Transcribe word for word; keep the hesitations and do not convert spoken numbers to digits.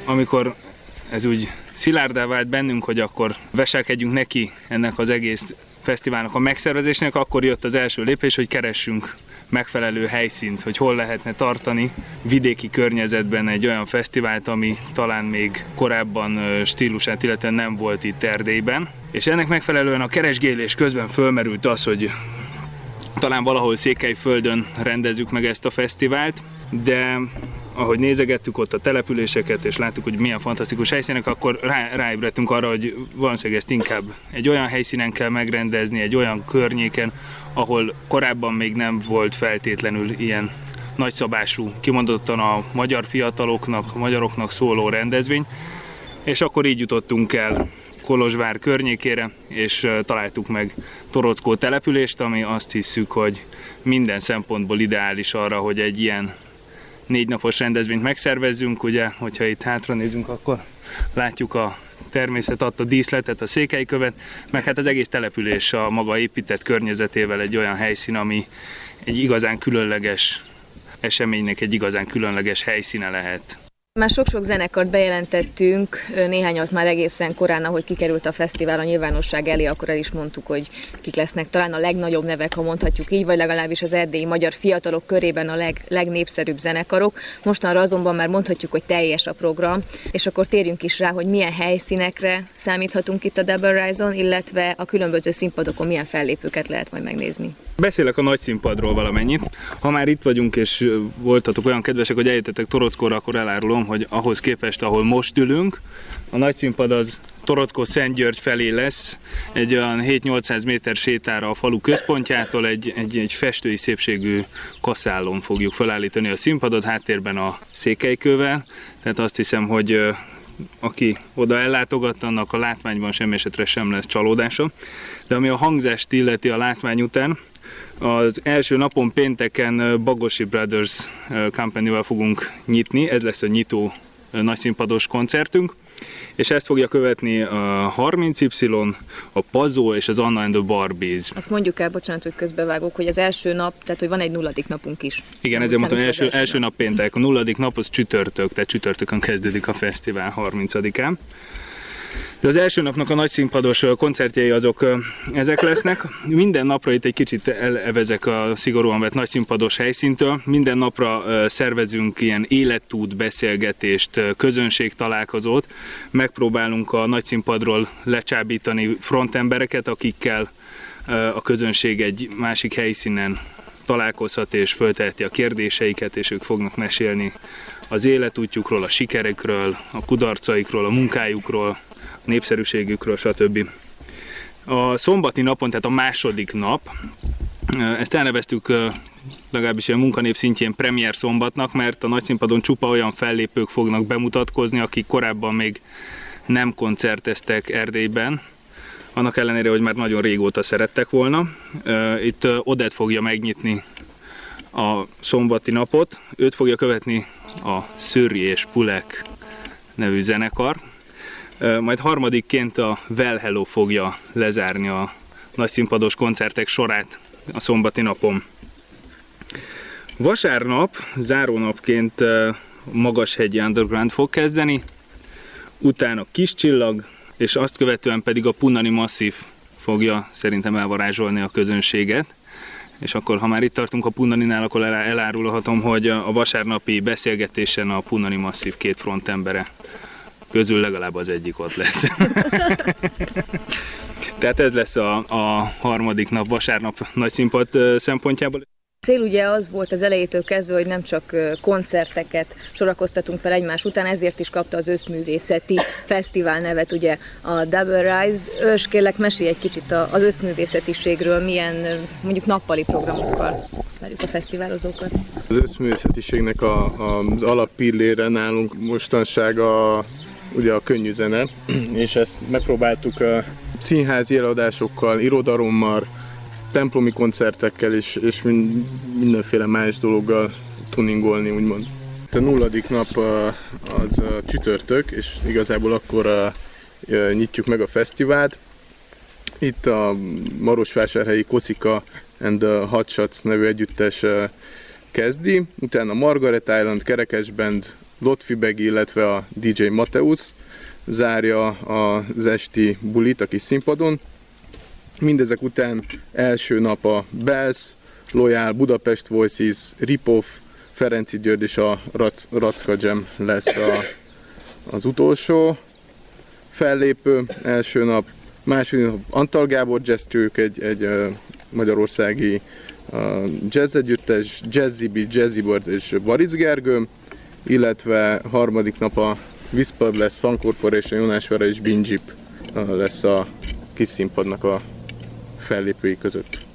amikor ez úgy szilárdá vált bennünk, hogy akkor veselkedjünk neki ennek az egész fesztiválnak a megszervezésnek, akkor jött az első lépés, hogy keressünk megfelelő helyszínt, hogy hol lehetne tartani vidéki környezetben egy olyan fesztivált, ami talán még korábban stílusát illetően nem volt itt Erdélyben. És ennek megfelelően a keresgélés közben fölmerült az, hogy talán valahol Székelyföldön rendezzük meg ezt a fesztivált, de ahogy nézegettük ott a településeket, és láttuk, hogy milyen fantasztikus helyszínek, akkor rá, ráébredtünk arra, hogy valószínűleg ezt inkább egy olyan helyszínen kell megrendezni, egy olyan környéken, ahol korábban még nem volt feltétlenül ilyen nagyszabású, kimondottan a magyar fiataloknak, a magyaroknak szóló rendezvény, és akkor így jutottunk el Kolozsvár környékére, és találtuk meg Torockó települést, ami azt hiszük, hogy minden szempontból ideális arra, hogy egy ilyen négy napos rendezvényt megszervezzünk. Ugye, hogyha itt hátra nézünk, akkor látjuk a természet adta díszletet, a Székelykövet, meg hát az egész település a maga épített környezetével egy olyan helyszín, ami egy igazán különleges eseménynek egy igazán különleges helyszíne lehet. Már sok-sok zenekart bejelentettünk, néhányat már egészen korán, ahogy kikerült a fesztivál a nyilvánosság elé, akkor el is mondtuk, hogy kik lesznek talán a legnagyobb nevek, ha mondhatjuk így, vagy legalábbis az erdélyi magyar fiatalok körében a leg, legnépszerűbb zenekarok. Mostanra azonban már mondhatjuk, hogy teljes a program, és akkor térjünk is rá, hogy milyen helyszínekre számíthatunk itt a Double Rise-on, illetve a különböző színpadokon milyen fellépőket lehet majd megnézni. Beszélek a nagy színpadról valamennyit. Ha már itt vagyunk és voltatok olyan kedvesek, hogy eljöttetek Torockóra, akkor elárulom, hogy ahhoz képest, ahol most ülünk, a nagy színpad az Torockó-Szentgyörgy felé lesz, egy olyan hét-nyolcszáz méter sétára a falu központjától, egy, egy, egy festői szépségű kaszállón fogjuk felállítani a színpadot, háttérben a Székelykővel, tehát azt hiszem, hogy aki oda ellátogat, annak a látványban semmi esetre sem lesz csalódása. De ami a hangzást illeti a látvány után, az első napon pénteken Bagosi Brothers Company-vel fogunk nyitni, ez lesz a nyitó nagyszínpados koncertünk, és ezt fogja követni a harminc Y, a Pazó és az Anna and the Barbies. Azt mondjuk el, bocsánat, hogy közbevágok, hogy az első nap, tehát hogy van egy nulladik napunk is. Igen, ezért mondtam, első, első, első nap péntek, a nulladik nap az csütörtök, tehát csütörtökön kezdődik a fesztivál harmincadikán. De az első napnak a nagyszínpados koncertjei azok ezek lesznek. Minden napra itt egy kicsit elevezek a szigorúan vett nagyszínpados helyszíntől. Minden napra szervezünk ilyen életút beszélgetést, közönségtalálkozót. Megpróbálunk a nagyszínpadról lecsábítani frontembereket, akikkel a közönség egy másik helyszínen találkozhat és fölteheti a kérdéseiket, és ők fognak mesélni az életútjukról, a sikerekről, a kudarcaikról, a munkájukról, népszerűségükről, stb. A szombati napon, tehát a második nap, ezt elneveztük legalábbis ilyen munkanév szintjén premier szombatnak, mert a nagyszínpadon csupa olyan fellépők fognak bemutatkozni, akik korábban még nem koncerteztek Erdélyben, annak ellenére, hogy már nagyon régóta szerettek volna. Itt Odette fogja megnyitni a szombati napot, őt fogja követni a Szőri és Pulek nevű zenekar. Majd harmadikként a Well Hello fogja lezárni a nagyszínpados koncertek sorát a szombati napon. Vasárnap, zárónapként Magashegyi Underground fog kezdeni, utána Kis Csillag, és azt követően pedig a Punani Massive fogja szerintem elvarázsolni a közönséget. És akkor, ha már itt tartunk a Punaninál, akkor elárulhatom, hogy a vasárnapi beszélgetésen a Punani Massive két frontembere közül legalább az egyik ott lesz. Tehát ez lesz a, a harmadik nap, vasárnap nagyszínpad szempontjából. Cél ugye az volt az elejétől kezdve, hogy nem csak koncerteket sorakoztatunk fel egymás után, ezért is kapta az Összművészeti Fesztivál nevet, ugye a Double Rise. Ős, kérlek, mesélj egy kicsit az összművészetiségről, milyen mondjuk nappali programokkal várjuk a fesztiválozókat. Az összművészetiségnek a, a, az alappillére nálunk mostanság a, ugye a könnyű zene, és ezt megpróbáltuk a színházi előadásokkal, irodalommal, templomi koncertekkel és, és mindenféle más dologgal tuningolni, úgymond. A nulladik nap az a csütörtök, és igazából akkor nyitjuk meg a fesztivált. Itt a marosvásárhelyi Koszika and the Hot Shots nevű együttes kezdi, utána Margaret Island, Kerekes Band, Lotfi Begi, illetve a dé dzsé Mateusz zárja az esti bulit a kis színpadon. Mindezek után első nap a Bells, Loyal, Budapest Voices, Ripoff, Ferenci György és a Rac- Racka Jam lesz a, az utolsó fellépő első nap. Második nap Antal Gábor Jazz Tők, egy, egy uh, magyarországi uh, jazz együttes, Jazzy Beat, Jazzy Birds és Baric Gergő, illetve harmadik nap a Whisper lesz, Fun Corporation, Jonás Vera és Binjip uh, lesz a kis színpadnak a fellépői között.